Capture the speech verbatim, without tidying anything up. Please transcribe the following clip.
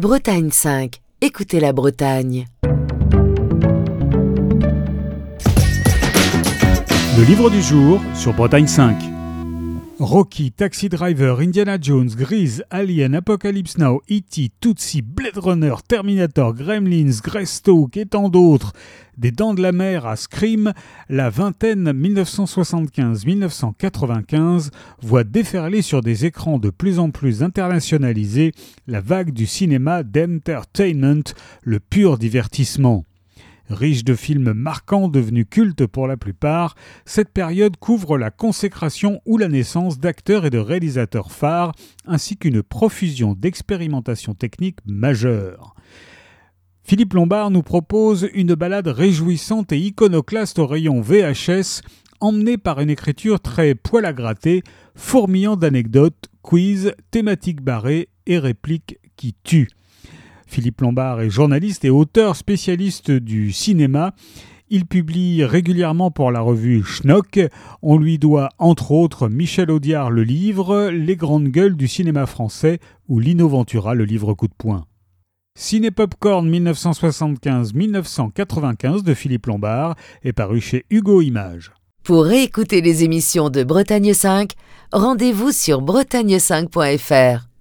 Bretagne cinq. Écoutez la Bretagne. Le livre du jour sur Bretagne cinq. Rocky, Taxi Driver, Indiana Jones, Grease, Alien, Apocalypse Now, E T, Tootsie, Blade Runner, Terminator, Gremlins, Greystoke et tant d'autres. Des Dents de la Mer à Scream, la vingtaine dix-neuf cent soixante-quinze à dix-neuf cent quatre-vingt-quinze voit déferler sur des écrans de plus en plus internationalisés la vague du cinéma d'entertainment, le pur divertissement. Riche de films marquants devenus cultes pour la plupart, cette période couvre la consécration ou la naissance d'acteurs et de réalisateurs phares, ainsi qu'une profusion d'expérimentations techniques majeures. Philippe Lombard nous propose une balade réjouissante et iconoclaste au rayon V H S, emmenée par une écriture très poil à gratter, fourmillant d'anecdotes, quiz, thématiques barrées et répliques qui tuent. Philippe Lombard est journaliste et auteur spécialiste du cinéma. Il publie régulièrement pour la revue Schnock. On lui doit entre autres Michel Audiard le livre, Les grandes gueules du cinéma français ou Lino Ventura le livre coup de poing. Ciné Popcorn dix-neuf cent soixante-quinze à dix-neuf cent quatre-vingt-quinze de Philippe Lombard est paru chez Hugo Images. Pour réécouter les émissions de Bretagne cinq, rendez-vous sur bretagne cinq point f r.